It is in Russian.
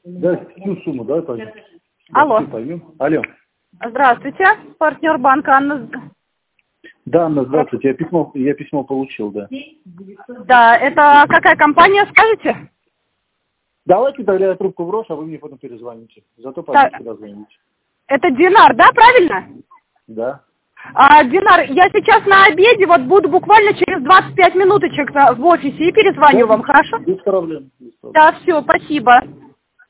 Да, всю сумму, да, пойдем. Алло. Алло. Здравствуйте, партнер банка Анна. Да, Анна, здравствуйте. Я письмо получил, да. Да, это какая компания, скажете? Давайте тогда я трубку брошу, а вы мне потом перезвоните. Зато Так. пойдете, когда звоните. Это Динар, да, правильно? Да. Динар, я сейчас на обеде, вот буду буквально через 25 минуточек в офисе и перезвоню вам, хорошо? Без проблем. Без проблем. Да, все, спасибо.